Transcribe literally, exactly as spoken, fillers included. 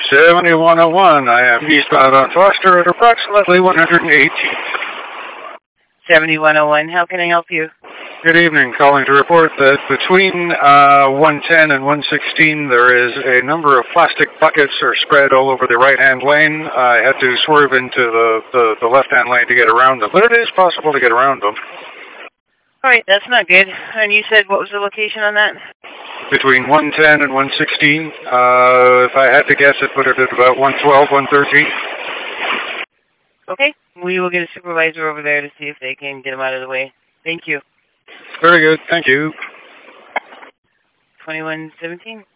seventy-one oh one, I am eastbound on Foster at approximately one eighteen. seventy-one oh one, how can I help you? Good evening, calling to report that between uh, one ten and one sixteen there is a number of plastic buckets are spread all over the right-hand lane. I had to swerve into the, the, the left-hand lane to get around them, but it is possible to get around them. Alright, that's not good. And you said what was the location on that? Between one ten and one sixteen. Uh, if I had to guess, it put it at about one twelve, one thirteen. Okay, we will get a supervisor over there to see if they can get them out of the way. Thank you. Very good, thank you. twenty-one seventeen.